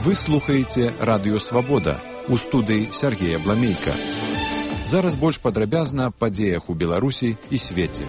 Вы слухаеце радыё «Свабода». У студыі Сергея Бламейка. Зараз больш падрабязна аб падзеях у Беларусі і свеце.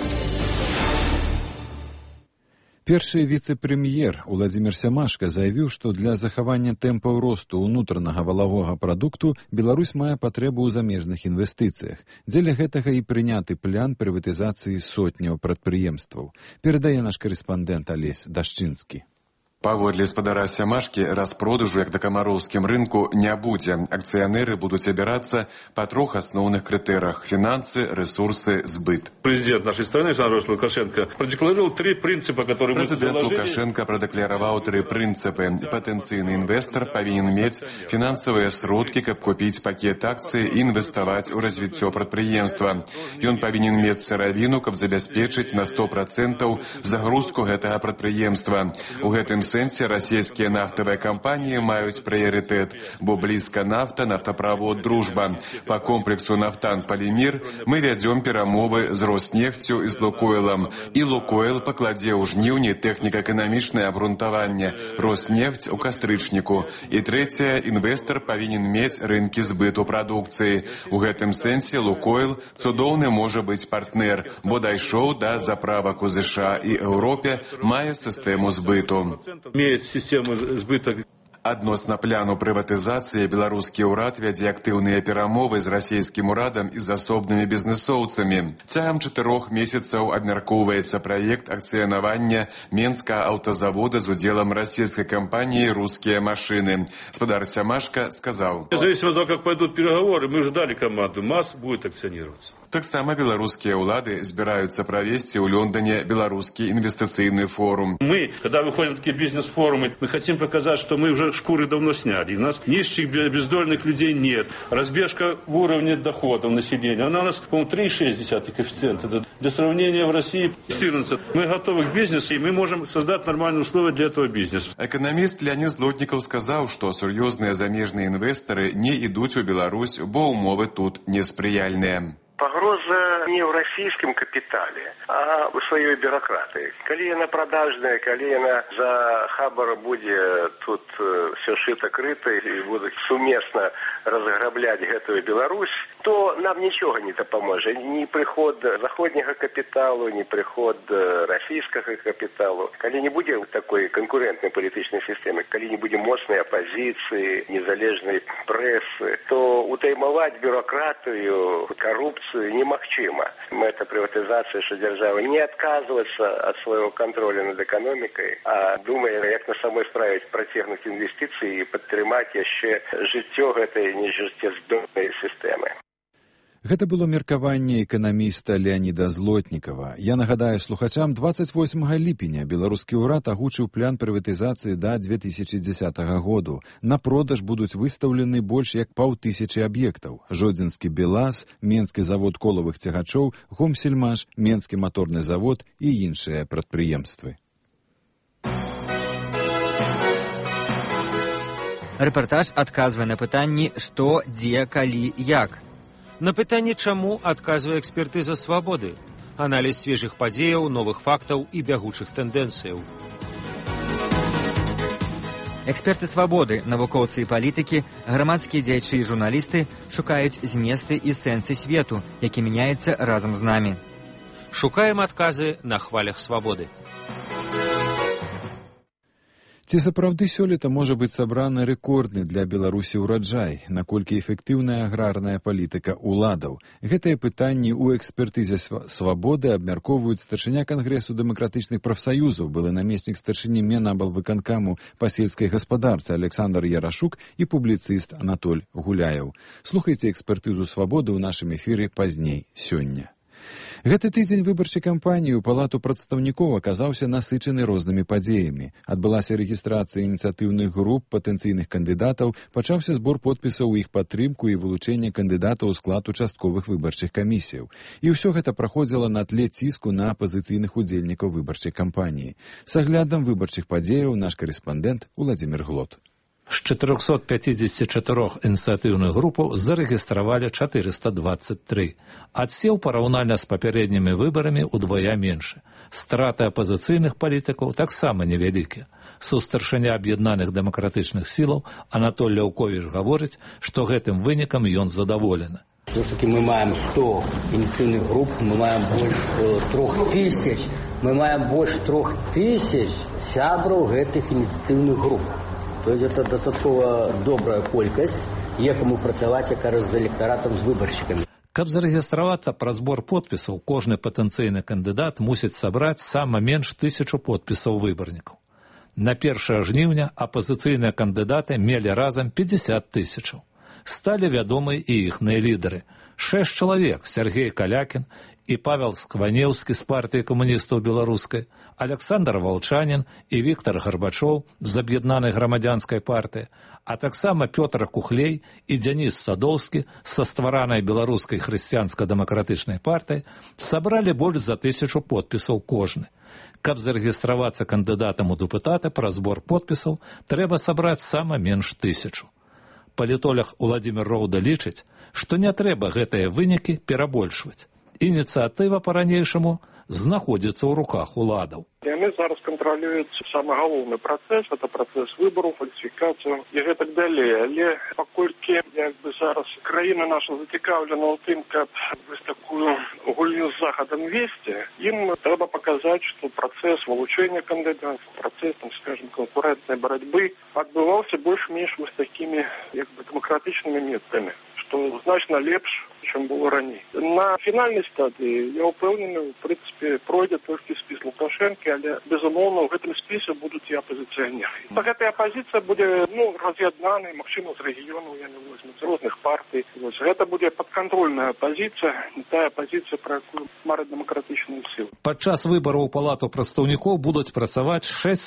Першы віцэ-прэм'ер Уладзімір Сямашка заявіў, што для захавання тэмпаў росту ўнутранага валавога прадукту Беларусь мае патрэбу ў замежных інвестыцыях. Дзеля гэтага і прыняты план прыватызацыі сотняў прадпрыемстваў. Перадае наш карэспандэнт Алесь Дашчынскі. Паводле спадара Сямашкі, распродажу, як на камароўскім рынку, не будзе. Акцыянеры будуць абірацца па трох асноўных крытэрыях – фінансы, ресурсы, збыт. Президент нашей страны, Александр Лукашенко, продекларировал три принципа, которые мы заложили. Президент Лукашенко прадэклараваў тры прынцыпы. Патэнцыйны інвестар павінен мець фінансавыя сродкі, каб купіць пакет акцый і інвеставаць у развіццё прадпрыемства. Ён павінен мець сыравіну, каб забяспечыць на 100% загрузку гэтага прадпрыемства. У гэтым сэнсе расійскія нафтавыя кампаніі маюць прыярытэт, бо блізка нафта, нафтаправод, дружба. Па комплексу «Нафтан-Полимир» мы вядзём перамовы з «Роснефтю» і з «Лукойлам». І «Лукойл» пакладзе ў жніўні тэхніка-эканамічнае абгрунтаванне, «Роснефть» у кастрычніку. І трэцяе, інвестар павінен мець рынкі збыту прадукцыі. У гэтым сэнсе «Лукойл» цудоўны можа быць партнер, бо дайшоў да заправак у ЗША і Еўропе, мае сістэму збыту. Имеет систему сбыта. Адносна пляну прыватызацыі беларускі ўрад вядзе актыўныя перамовы з расійскім урадам і з асобнымі бізнэсоўцамі. Цягам 4 месяцаў абмяркоўваецца праект акцыянавання Менскага аўтазавода з удзелам расійскай кампаніі «Русскія машины». Спадар Сямашка сказаў: Зависимо от того, как пойдут переговоры, мы ждали команду, МАЗ будет акционироваться. Таксама беларускія ўлады збіраюцца правесці ў Лондоне беларускі інвестыцыйны форум. Мы, когда выходим на такие бизнес-форумы, мы хотим показать, что мы уже шкуры давно сняли. У нас нищих, бездольных людей нет. Разбежка в уровне доходов населения. Она у нас, по-моему, 3,6 коэффициента. Для сравнения в России 14. Мы готовы к бизнесу, и мы можем создать нормальные условия для этого бизнеса. Экономист Леонид Злотников сказал, что серьезные замежные инвесторы не идут в Беларусь, бо умовы тут несприяльные. Пагроза не ў расійскім капітале, а ў сваёй бюракратыі. Калі яна прадажная, калі яна за хабар будзе тут все шыта-крыта і будуць сумесна разграбляць гэтую Беларусь, то нам нічога не дапаможа. Ні прыход заходняга капіталу, ні прыход расійскага капіталу. Калі не будзе такой канкурэнтнай палітычнай сістэмы, калі не будзе моцнай апазіцыі, незалежнай прэсы, то утаймаваць бюракратыю, коррупцию немагчыма. Мэта прыватызацыі, што дзяржава не адказваецца ад свайго контроля над эканомікай, а думае, як на самой справе працягнуць інвестыцыі і падтрымаць яшчэ жыццё гэтай нежыццяздольнай сістэмы. Гэта было меркаванне эканаміста Леаніда Злотнікава. Я нагадаю слухачам, 28 ліпеня беларускі ўрад агучыў план прыватызацыі да 2010 году. На продаж будуць выстаўлены больш як 500 аб'ектаў. Жодзінскі БелАЗ, Менскі завод колавых цягачоў, Гомсельмаш, Менскі маторны завод і іншыя прадпрыемствы. Рэпартаж адказвае на пытанні «Што, дзе, калі, як?». На пытанне «Чаму» адказвае экспертыза «Свабоды». Аналіз свежых падзеяў, новых фактаў і бягучых тэндэнцыяў. Эксперты «Свабоды», навукоўцы і палітыкі, грамадскія дзеячы і журналісты шукаюць зместы і сэнсы свету, які мяняецца разам з намі. Шукаем адказы на хвалях «Свабоды». Ці сапраўды сёлета можа быць сабраны рэкордны для Беларусі ўраджай? Наколькі эфектыўная аграрная палітыка ўладаў? Гэтыя пытанні ў экспертызе «Свабоды» абмяркоўваюць старшыня Кангрэсу дэмакратычных прафсаюзаў, былы намеснік старшыні Менаблвыканкаму па сельскай гаспадарцы Александр Ярашук і публіцыст Анатоль Гуляеў. Слухайце экспертызу «Свабоды» ў нашым эфіры пазней сёння. Гэты тыдзень выбарчай кампаніі ў Палату прадстаўнікоў аказаўся насычаны рознымі падзеямі. Адбылася рэгістрацыя ініцыятыўных груп патэнцыйных кандыдатаў, пачаўся збор подпісаў у іх падтрымку і вылучэнне кандыдатаў у склад участковых выбарчых камісіяў. І ўсё гэта праходзіла на тле ціску на апазіцыйных удзельнікаў выбарчай кампаніі. С аглядам выбарчых падзеяў наш карэспандэнт Уладзімір Глот. З 454 ініцыятыўных групаў зарэгістравалі 423. Адсеў параўнальна з папярэднімі выбарамі ўдвая меншы. Страты апазіцыйных палітыкаў таксама невялікія. Сустаршыня аб'яднаных дэмакратычных сілаў Анатолій Ляўковіч гаворыць, што гэтым вынікам ён задаволены. Все-таки мы маем 100 инициативных групп, мы маем больше 3000, мы маем больше 3000 сябраў гэтых инициативных групп. То есть это достаточно добрая колькасць, якому працаваць, як кажа, з электоратам, з выбаршчыкамі. Каб зарэгістравацца пра збор подпісаў, кожны патэнцыйны кандыдат мусіць сабраць сама менш 1000 подпісаў выбарнікаў. На 1 жніўня апазіцыйныя кандыдаты мелі разам 50 000. Сталі вядомы і іхныя лідары. 6 чалавек: Сергей Калякін і Павел Скванеўскі з партыі камуністаў беларускай, Александр Волчанін і Віктор Гарбачоў з аб'яднанай грамадзянскай партыі, а таксама Пётр Кухлей і Дзяніс Садоўскі са стваранай беларускай хрысціянска-дэмакратычнай партыі сабралі больш за 1000 подпісаў кожны. Каб зарэгістравацца кандыдатам у дэпутаты пра збор подпісаў, трэба сабраць сама менш 1000. Палітолог Уладзімір Роўда лічыць, што не трэба гэтыя вынікі перабольшваць. Ініцыятыва па-ранейшаму знаходзіцца ў руках уладаў. Яны зараз кантралююць самы галоўны працэс, это працэс выбараў, фальсіфікацыю і гэтак далей. Але паколькі зараз краіна наша зацікаўлена ў тым, каб такую гульню з захадам весці, ім трэба паказаць, што працэс вылучэння кандыдатаў, працэс, скажем, конкурентнай барацьбы адбываўся больш-менш вось такімі дэмакратычнымі метадамі, што значна лепш, чым было раней. На фінальнай стадыі, я ўпэўнены, в прынцыпе, пройдзе толькі спіс Лукашэнкі, але, безумоўна, ў гэтым спісе будуць і апазіцыянеры. Гэтая апазіцыя будзе, раз'яднанай, магчыма, з рэгіёнаў, яны возьмуць, з розных партый. Гэта будзе падкантрольная апазіцыя, тая апазіцыя, пра якую мараць дэмакратычную сілу. Падчас выбараў у Палату прадстаўнікоў будуць працаваць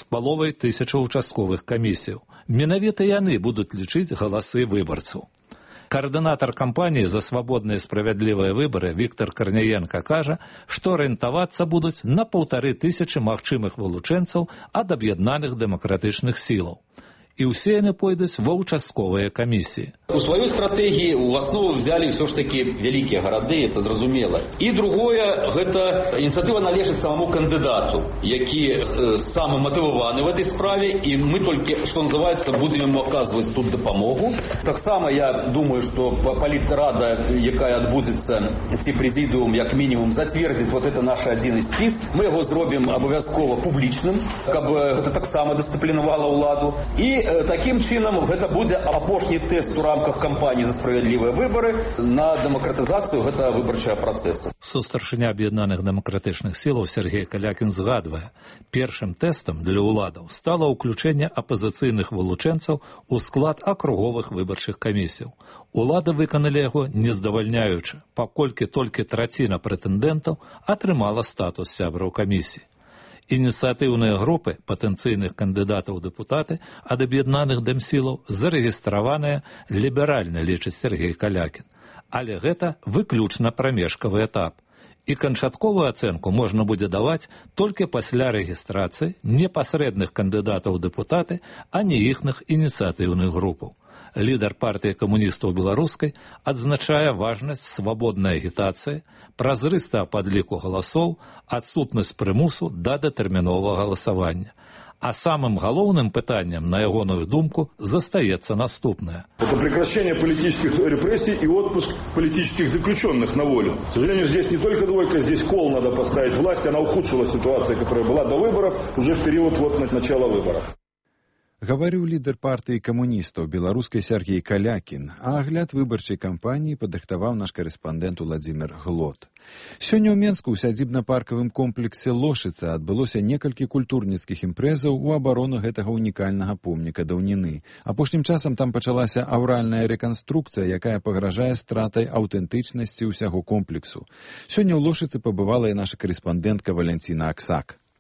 6500 участковых камісіяў. Менавіта яны будуць лічыць галасы выбарцаў. Координатор кампании «За свободные и справедливые выборы» Віктор Карняенко кажа, што арыентавацца будуць на 1500 магчымых вылучэнцаў ад аб'яднаных дэмакратычных сілаў. И усе яны пойдуць ва участковыя камісіі. У сваёй стратэгіі ў аснову взяли все ж таки вялікія гарады, это зразумела. І другое, гэта ініцыятыва належыць самому кандыдату, які самы матываваны в этой справе, і мы толькі, што называецца, будзем ему оказваць тут дапамогу. Таксама я думаю, што палітрада, якая адбудзецца, ці прэзідыум, як мінімум, зацвердзіць вот это наш адзіны спіс. Мы яго зробім абавязкова публічным, каб гэта таксама дысцыплінавала ўладу. І таким чынам гэта будзе апошні тэст у рамках кампаніі «За справядлівыя выбары» на дэмакратызацыю гэтага выбарчага працэсу. Сустаршыня аб'яднаных дэмакратычных сілаў Сергей Калякін згадвае, першым тэстам для ўладаў стала ўключэнне апазіцыйных вылучэнцаў у склад акруговых выбарчых камісіяў. Улады выканалі яго не здавальняючы, паколькі толькі траціна прэтэндэнтаў атрымала статус сябраў камісіі. Ініцыятыўныя групы патэнцыйных кандыдатаў у дэпутаты ад аб'яднаных дэмсілаў зарэгістраваныя ліберальна, лічыць Сергей Калякін. Але гэта выключна прамежкавы этап. І канчатковую ацэнку можна будзе даваць толькі пасля рэгістрацыі непасрэдных кандыдатаў у дэпутаты, а не іхных ініцыятыўных групаў. Лідар партыі камуністаў беларускай адзначае важнасць свабоднай агітацыі, празрыстага падліку галасоў, адсутнасць прымусу да датэрміновага галасавання. А самым галоўным пытаннем, на ягоную думку, застаецца наступнае. Это прекращение политических репрессий и отпуск политических заключенных на волю. К сожалению, здесь не только двойка, здесь кол надо поставить власти. Она ухудшила ситуацию, которая была до выборов, уже в период начала выборов. Гаварыў лідар партыі камуністаў беларускай Сергей Калякін, а агляд выбарчай кампаніі падрыхтаваў наш карэспандэнт Уладзімір Глот. Сёння ў Менску ў сядзібна-паркавым комплексе Лошыца адбылося некалькі культурніцкіх імпрэзаў у абарону гэтага унікальнага помніка даўніны. Апошнім часам там пачалася аўральная рэканструкцыя, якая пагражае стратай аўтэнтычнасці ўсяго комплексу. Сёння ў Лошыцы пабывала і наша карэспандэнтка Валянціна Аксак.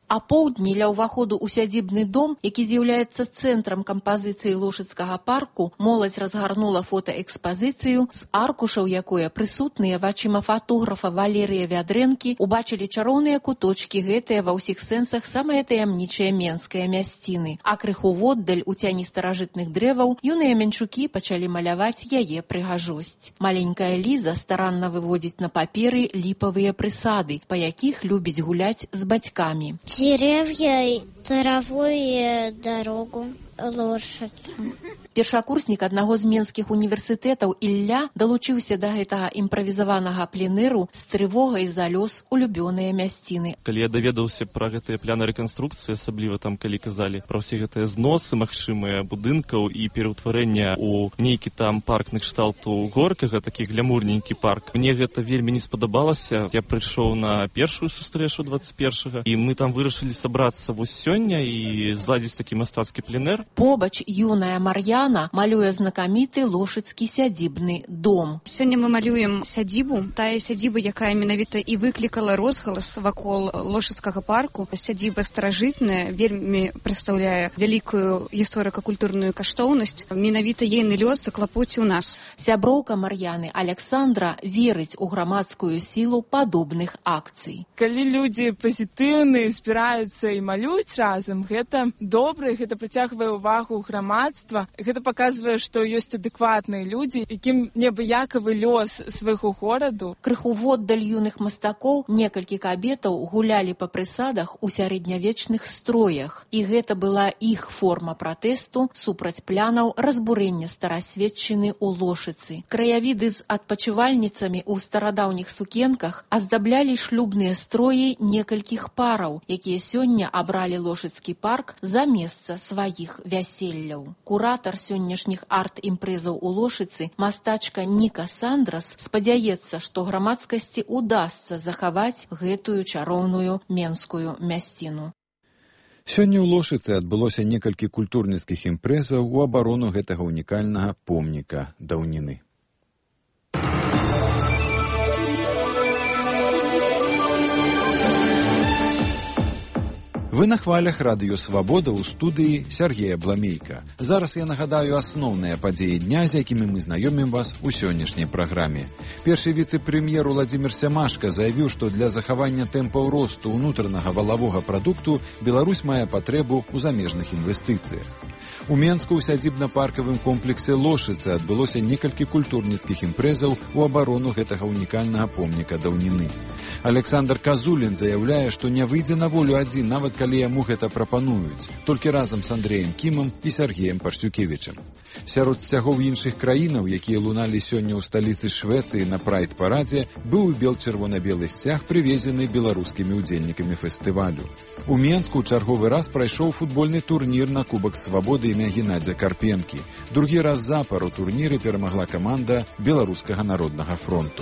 Апоўдні ля ўваходу ў сядзібны дом, які з'яўляецца цэнтрам кампазіцыі Лошыцкага парку, моладзь разгарнула фотаэкспазіцыю, з аркушаў якое прысутныя вачыма фотографа Валерыя Вядрэнкі убачылі чароўныя куточкі гэтыя ва ўсіх сэнсах самыя таямнічыя менскія мясціны. А крыху воддаль у цяні старажытных дрэваў юныя менчукі пачалі маляваць яе прыгажосць. Маленькая Ліза старанна выводзіць на паперы ліпавыя прысады, па якіх любіць гуляць з бацькамі. Деревья, траву и дорогу, лошадь. Першакурснік аднаго з менскіх універсітэтаў Ілля далучыўся да гэтага імправізаванага пленэру з трывогай за лёс улюбёныя мясціны. Калі я даведаўся пра гэтыя пляны рэканструкцыі, асабліва там, калі казалі пра ўсе гэтыя зносы магчымыя будынкаў і пераўтварэння ў нейкі там парк на кшталту горкага, такі глямурненькі парк, мне гэта вельмі не спадабалася. Я прыйшоў на першую сустрэчу 21-га, і мы там вырашылі сабрацца вось сёння і зладзіць такі мастацкі пленэр. Побач юная Мар'яна малюе знакаміты Лошыцкі сядзібны дом. Сёння мы малюем сядзібу, тая сядзіба, якая менавіта і выклікала розгалас вакол Лошыцкага парку. Сядзіба старажытная, вельмі прадстаўляе вялікую гісторыка-культурную каштоўнасць. Менавіта ейны лёс заклапоціў нас. Сяброўка Мар'яны Александра верыць у грамадскую сілу падобных акцый. Калі людзі пазітыўныя, збіраюцца і малююць разам, гэта добра, гэта прыцягвае ўвагу грамадства. Гэта паказвае, што ёсць адэкватныя людзі, якім неабыякавы лёс свайго гораду. Крыху воддаль юных мастакоў некалькі кабетаў гулялі па прысадах у сярэднявечных строях. І гэта была іх форма пратэсту супраць плянаў разбурэння старасветчыны ў Лошыцы. Краявіды з адпачывальніцамі ў старадаўніх сукенках аздаблялі шлюбныя строі некалькіх параў, якія сёння абралі Лошыцкі парк за месца сваіх вяселляў. Куратар сённяшніх арт-імпрэзаў у Лошыцы, мастачка Ніка Сандрас, спадзяецца, што грамадскасці удасца захаваць гэтую чароўную менскую мясціну. Сёння ў Лошыцы адбылося некалькі культурніцкіх імпрэзаў у абарону гэтага унікальнага помніка даўніны. Вы на хвалях радыё «Свабода» ў студыі Сергея Бламейка. Зараз я нагадаю асноўныя падзеі дня, з якімі мы знаёмім вас у сённяшняй праграме. Першы віцэ-прэм'ер Уладзімір Сямашка заявіў, што для захавання тэмпаў росту ўнутранага валавога прадукту Беларусь мае патрэбу ў замежных інвестыцыях. У Менску ў сядзібна-паркавым комплексе Лошыцы адбылося некалькі культурніцкіх імпрэзаў у абарону гэтага унікальнага помніка даўніны. Александр Казулін заяўляе, што не выйдзе на волю адзін, нават калі яму гэта прапануюць, толькі разам з Андрэем Кімам і Сергеем Парсюкевічам. Сярод сцягоў іншых краінаў, якія луналі сёння ў сталіцы Швецыі на прайд-парадзе, быў і бел-чырвона-белы сцяг, прывезены беларускімі ўдзельнікамі фестывалю. У Менску чарговы раз прайшоў футбольны турнір на Кубак Свабоды імя Геннадзя Карпенкі. Другі раз запар у турніры перамагла каманда Беларускага народнага фронту.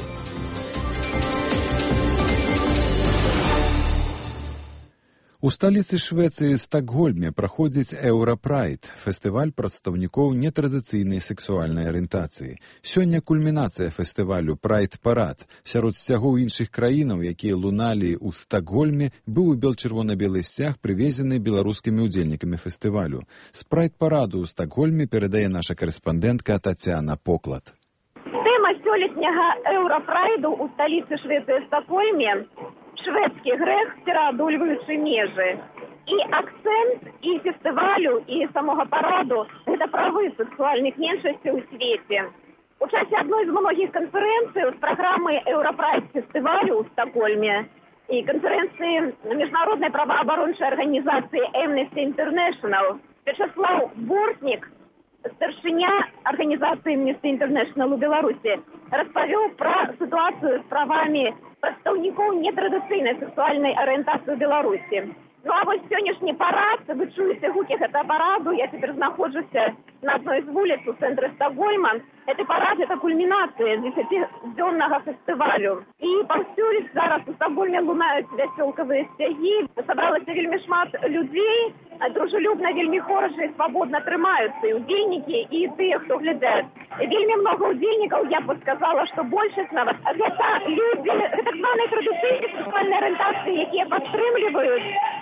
У сталіцы Швецыі Стакгольме праходзіць Еўрапрайд, фестываль прадстаўнікоў нетрадыцыйнай сексуальнай арыентацыі. Сёння кульмінацыя фестывалю «Прайд-парад». Сярод сцягоў іншых краінаў, якія луналі ў Стакгольме, быў і бел-чырвона-белы сцяг, прывезены беларускімі ўдзельнікамі фестывалю. З «Прайд-параду» ў Стакгольме перадае наша карэспандэнтка Тацяна Поклад. Тэма сёлетняга Еўрапрайду ў сталіцы Швецыі Стакгольме шведскі грэх, пераадольваючы межы. І акцэнт і фестывалю, і самога параду – гэта правы сексуальных меншасцей у свеце. У часе адной з многіх канферэнцый з праграмы Еўрапрайд фестывалю ў Стакгольме і канферэнцыі міжнароднай праваабарончай арганізацыі Amnesty International Вячаслав Бортнік, старшыня арганізацыі Amnesty International у Беларусі, распавёў пра сітуацыю з правамі прадстаўнікоў нетрадыцыйнай сексуальнай арыентацыі ў Беларусі. Ну а вось сённяшні парад, вы чуеце гукі гэтага параду, я цяпер знаходжуся на адной з вуліц у цэнтры Стакгольма. Гэты парад – гэта кульмінацыя 10-дзённага фестывалю. І паўсюль зараз у Стакгольме лунаюць вясёлкавыя сцягі. Сабралася вельмі шмат людзей, дружелюбна, вельмі хороша і свабодна трымаюцца і удзельнікі, і тыя, хто глядзяць. Вельмі много удзельнікаў, я б сказала, што большасць нават гэта людзі так званай традыцыйнай сексуальнай арыентацыі, якія падтрымліваюць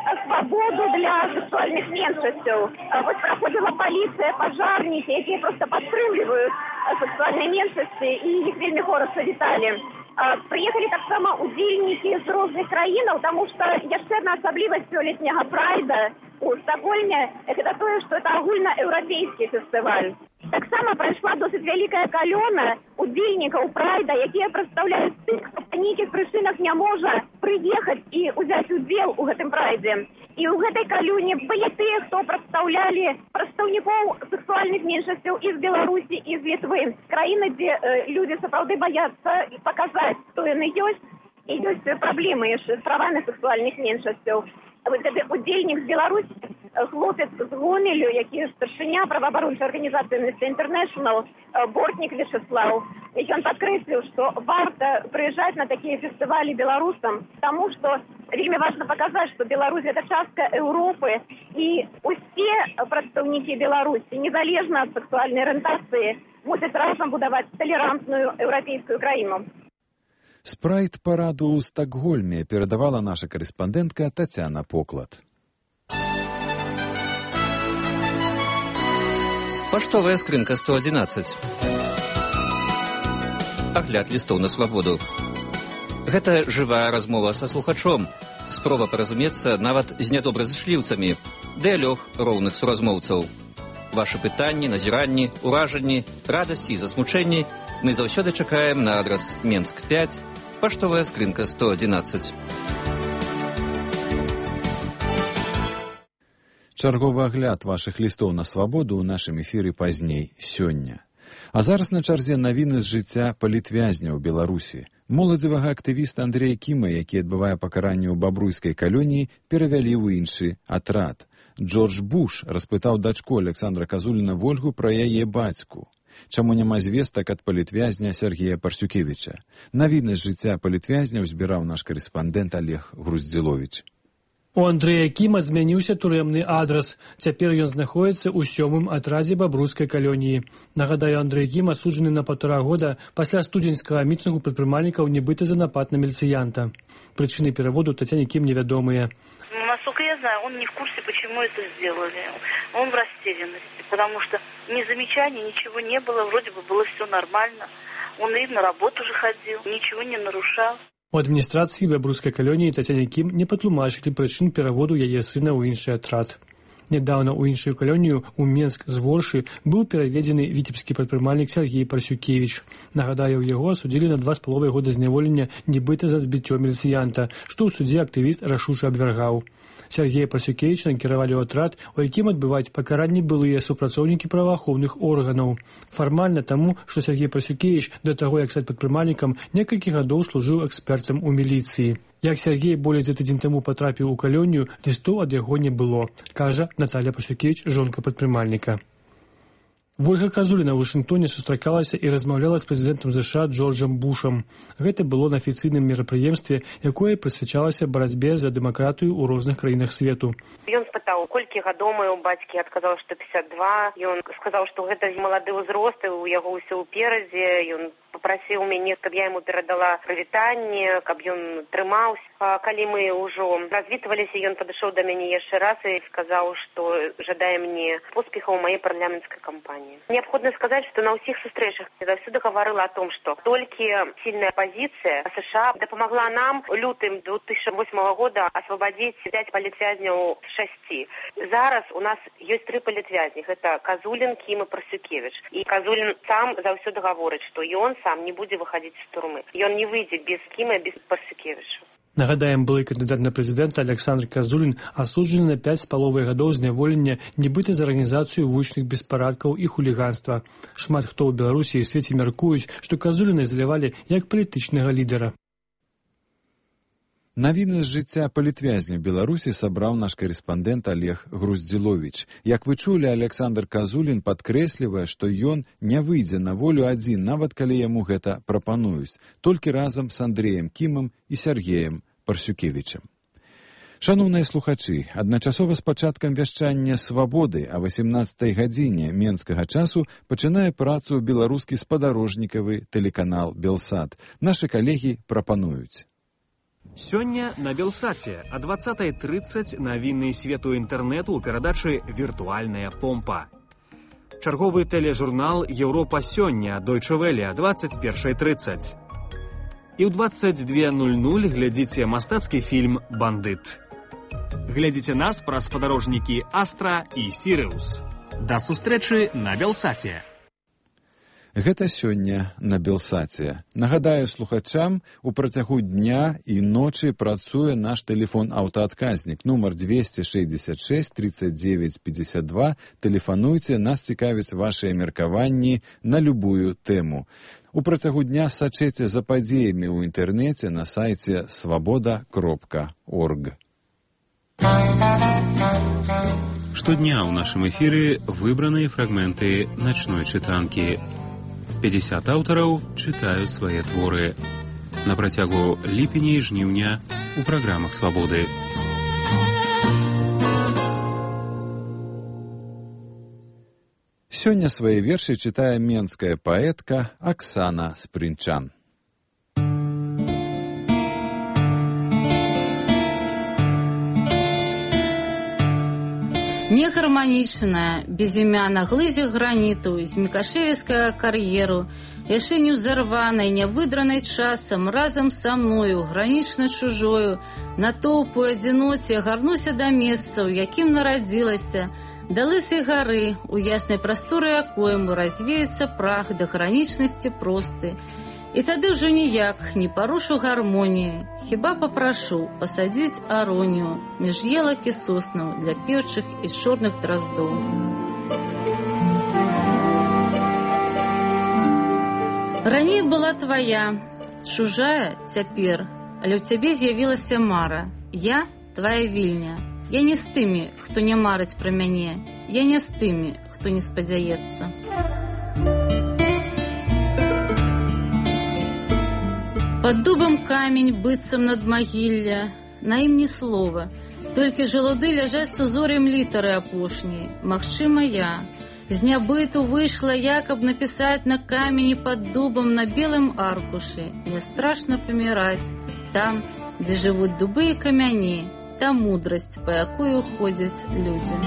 свободу для сексуальных меньшинств. Вот проходила полиция, пожарники, якія просто падтрымліваюць сексуальныя меншинства, і іх вельмі хораша віталі. Прыехалі таксама удзельнікі з розных краінаў, таму што яшчэ адна асаблівасць сёлетняга прайда у Стокгольме – это тое, што это агульнаеўрапейскі фестываль. Таксама прайшла досыць вялікая калёна удзельнікаў прайда, якія прадстаўляюць тых, хто па нейкіх прычынах не можа прыехаць і ўзяць удзел у гэтым прайдзе. І ў гэтай калёне былі тыя, хто прадстаўлялі прадстаўнікоў сексуальных меншинств і з Беларусі, і з Літвы. Краіны, дзе людзі сапраўды баяцца паказаць, хто яны ёсць, і ёсць праблемы з правамі сексуальных меншинств. Удзельнік з Беларусі, хлопец з Гомелю, які старшыня праваабарончай арганізацыі Amnesty International, Бортнік Вячеслав. Ён падкрэсліў, што варта прыязджаць на такія фестывалі беларусам, таму што вельмі важна паказаць, што Беларусь – гэта частка Еўропы, і усе прадстаўнікі Беларусі, незалежна ад сексуальнай арыентацыі, мусяць разам будаваць талерантную еўрапейскую краіну. З прайд-параду ў Стокгольме перадавала наша карэспандэнтка Тацяна Поклад. Паштовая скрынка 111. Агляд лістоў на свабоду. Гэта жывая размова са слухачом, спроба паразумецца нават з нядобразышліўцамі, дыялог роўных суразмоўцаў. Вашы пытанні, назіранні, уражанні, радасці і засмучэнні мы заўсёды чакаем на адрас Менск 5, паштовая скрынка 111. Чарговы агляд вашых лістоў на свабоду ў нашым эфіры пазней сёння. А зараз на чарзе навіны з жыцця палітвязня ў Беларусі. Моладзевага актывіста Андрэя Кіма, які адбывае пакаранне ў бабруйскай калоніі, перавялі ў іншы атрад. Джордж Буш распытаў дачку Александра Казуліна Вольгу пра яе бацьку. Чаму няма звестак ад палітвязня Сергея Парсюкевіча? Навіны з жыцця палітвязня збіраў наш карэспандэнт Олег Груздзіловіч. У Андрэя Кіма змяніўся турэмны адрас. Цяпер ён знаходзіцца ў 7-м атрадзе бабруйскай калоніі. Нагадаю, Андрэй Кім асуджаны на 1,5 года пасля студзеньскага мітынгу прадпрымальнікаў нібыта за напад на міліцыянта. Прычыны пераводу Татьяне Кім невядомыя. Насколько я знаю, он не в курсе, почему это сделали. Он в растерянности, потому что ни замечаний, ничего не было, вроде бы было все нормально. Он и на работу же ходил, ничего не нарушал. У адміністрацыі бабруйскай калоніі Татьяне Кім не патлумачылі прычын пераводу яе сына ў іншы атрад. Нядаўна ў іншую калонію, у Менск з Воршы, быў пераведзены віцебскі прадпрымальнік Сергей Парсюкевіч. Нагадаю, яго асудзілі на 2,5 года зняволення нібыта за збіццё міліцыянта, што ў судзе актывіст рашуча абвяргаў. Сергея Парсюкевіча накіравалі ў атрад, у якім адбываюць пакаранні былыя супрацоўнікі праваахоўных органаў. Фармальна таму, што Сергей Парсюкевіч да таго, як стаць прадпрымальнікам, некалькі гадоў служыў экспертам у міліцыі. Як Сергей болей за тыдзень таму патрапіў у калонію, лістоў ад яго не было, кажа Наталья Парсюкевіч, жонка прадпрымальніка. Вольга Казуліна ў Вашынгтоне сустракалася і размаўляла з прэзідэнтам США Джорджам Бушам. Гэта было на афіцыйным мерапрыемстве, якое прысвячалася барацьбе за дэмакратыю ў розных краінах свету. Ён спытаў, колькі гадоў маю бацькі, адказаў, што 52. Ён сказаў, што гэта малады ўзрост, і у яго ўсё ўперадзе. Ён папрасіў мяне, каб я яму перадала прывітанне, каб ён трымаўся. Калі мы ўжо развітваліся, ён падышоў да мяне яшчэ раз і сказаў, што жадае мне поспехаў у маёй парламенцкай кампаніі. Необходимо сказать, что на всех встречах я заўсёды говорила о том, что только сильная позиция США допомогла нам лютым 2008 года освободить 5 палітвязняў з 6. Зараз у нас есть 3 палітвязні. Это Казулін, Кім и Парсюкевич. И Казулін сам заўсёды говорит, что и он сам не будет выходить из тюрьмы. И он не выйдет без Кіма, без Парсюкевича. Нагадаем, былы кандыдат на прэзідэнта Александр Казулін асуджаны на 5,5 гадоў зняволення нібыта за арганізацыю вулічных беспарадкаў і хуліганства. Шмат хто ў Беларусі і свеце мяркуюць, што Казуліна ізалявалі як палітычнага лідара. Навіны з жыцця палітвязня Беларусі сабраў наш карэспандэнт Олег Груздзіловіч. Як вы чулі, Александр Казулін падкрэслівае, што ён не выйдзе на волю адзін, нават калі яму гэта прапануюць, толькі разам з Андрэем Кімам і Сергеем Парсюкевічам. Шаноўныя слухачы, адначасова з пачаткам вяшчання «Свабоды» а 18 гадзіне менскага часу пачынае працу беларускі спадарожнікавы тэлеканал «Белсат». Нашы калегі прапануюць. Сёння на Белсаце о 20:30 навінны свету інтэрнэту ў перадачы «Віртуальная помпа». Чарговы тэлежурнал «Еўропа сёння» Deutsche Welle о 21:30. І ў 22:00 глядзіце мастацкі фільм «Бандыт». Глядзіце нас праз спадарожнікі «Астра» і «Сіриус». Да сустрэчы на Белсаце. Гэта сёння на Белсаце. Нагадаю слухачам, у працягу дня і ночы працуе наш тэлефон-аўтаадказнік. Нумар 266 39 52. Тэлефануйце, нас цікавяць вашыя меркаванні на любую тэму. У працягу дня сачэце за падзеямі ў інтэрнэце на сайце svoboda.org. Штодня ў нашым эфіры выбраныя фрагменты начной чытанкі. 50 аўтараў чытаюць свае творы. На працягу ліпеня і жніўня у праграмах «Свабоды». Сёння свае вершы чытае менская паэтка Аксана Спрынчан. Негарманічная, без імя на глызе граніту, з мікашевіцкага кар'еру, яшчэ не ўзарванай, нявыдранай часам, разам са мною, гранічна чужою, натоўпу адзіноце гарнуся да месца, у якім нарадзілася, да лысай гары, у яснай прасторы якойму развеецца прах да гранічнасці просты. І тады ўжо ніяк не парушу гармоніі, хіба папрашу пасадзіць аронію між елак і соснаў для пеўчых і чорных драздоў. Раней была твая, чужая цяпер, але ў цябе з'явілася мара. Я твая вільня. Я не з тымі, хто не марыць пра мяне. Я не з тымі, хто не спадзяецца. Пад дубам камень быццам над магілля, на ім ні слова, толькі жалуды ляжаць с узорем літары апошняй. Магчыма, я з нябыту выйшла, як аб напісаць на камені пад дубам на белым аркушы. Мне страшна паміраць там, дзе жывуць дубы і камяні, та мудрасць, па якую ходзяць людзі.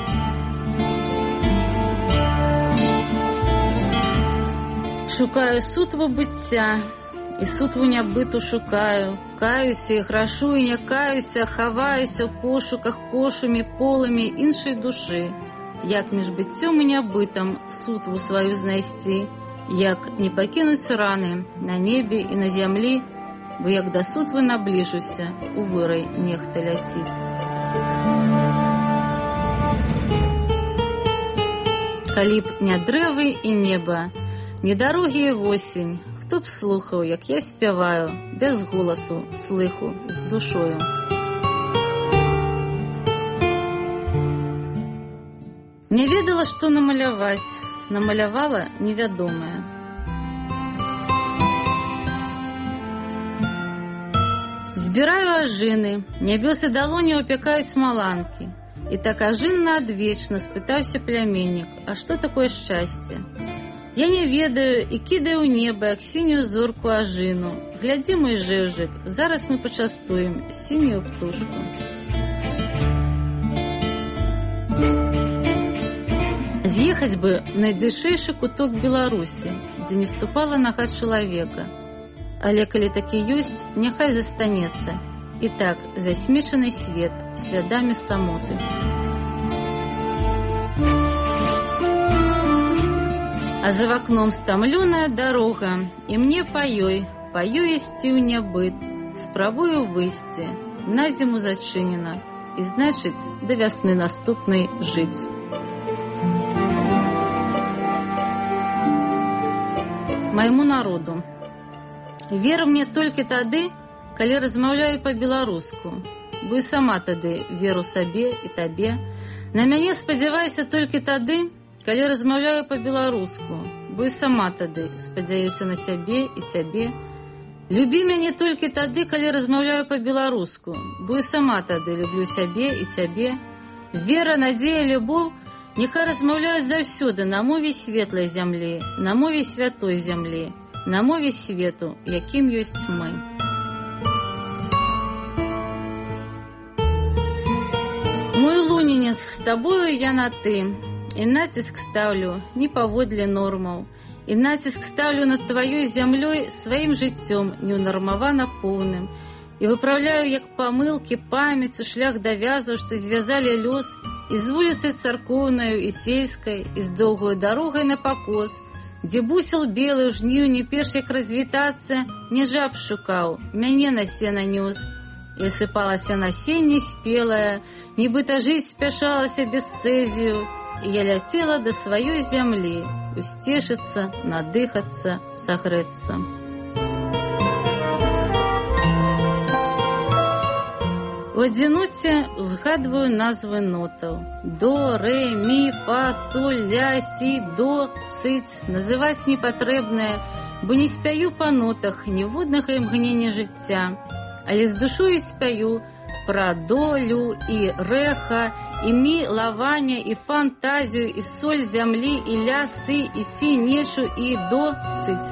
Шукаю сутву быцця, і сутву нябыту шукаю, каюся і грашу, і не каюся, хаваюся ў пошуках пошумі полымі іншай душы. Як між быццём і нябытам сутву сваю знайсці, як не пакінуць раны на небе і на зямлі, бо як да сутвы набліжуся, у вырай нехта ляціць. Калі б не дрэвы і неба, не дарогі і восень, хто б слухаў, як я спяваю, без голасу, слыху, з душою. Не ведала, што намаляваць, намалявала невядомае. Збіраю ажыны, нябёсы далоні опякаюць маланкі. І так ажынна адвечна спытаўся пляменнік, а што такое шчасце? Я не ведаю і кідаю ў неба, як сінюю зорку ажыну. Глядзі, мой жэўжык, зараз мы пачастуем сінюю птушку. З'ехаць бы в найдзейшэйшы куток Беларусі, дзе не ступала нага чалавека. Але калі такі ёсць, няхай застанецца. І так, засмечаны свет слядамі самоты. А за вакном стамлёная дарога, і мне па ёй ісці ў нябыт. Спрабую выйсці, на зіму зачынена, і значыць, да вясны наступнай жыць. Майму народу. Вера мне толькі тады, калі размаўляю па-беларуску, бо і сама тады веру сабе і табе. На мяне спадзявайся толькі тады, калі размаўляю па-беларуску, бо і сама тады спадзяюся на сябе і цябе. Любі мяне толькі тады, калі размаўляю па-беларуску, бо і сама тады люблю сябе і цябе. Вера, надзея, любоў няхай размаўляюць заўсёды на мове светлай зямлі, на мове святой зямлі, на мове свету, якім ёсць мы. Бясцоненец, з табою я на ты, і націск стаўлю не паводле нормаў, і націск стаўлю над тваёй зямлёй сваім жыццём неўнармавана поўным, і выпраўляю як памылкі памяцю шлях да вязаў, што звязалі лёс, і з вуліцай царкоўнаю і сельскай, і з доўгою дарогай на пакос, дзе бусел белы ў жніўні перш як развітацца, не жаб шукаў, мяне на сена нёс. І сыпалася насенне спелае, нібыта жыць спяшалася без цэзію, і я ляцела да сваёй зямлі, усцешыцца, надыхацца, сагрэцца. У адзіноце узгадваю назвы нотаў. До, рэ, мі, фа, соль, ля, сі, до, сыць. Называць непатрэбнае, бо не спяю па нотах ніводнага імгнення жыцця. Але з душою спяю пра долю і рэха, і мі, лавання, і фантазію, і соль зямлі, і ля, сы, і сі, нечу, і до, сыць.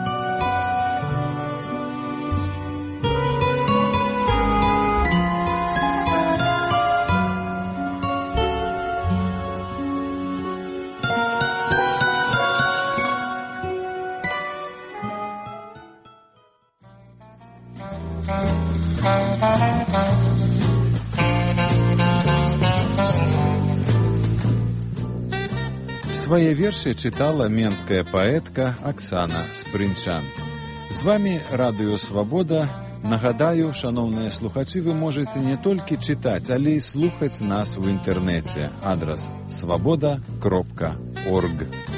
Свае вершы чытала менская паэтка Аксана Спрынчан. З вамі Радыё Свабода. Нагадаю, шаноўныя слухачы, вы можаце не толькі чытаць, але і слухаць нас у інтэрнэце. Адрас свабода.орг.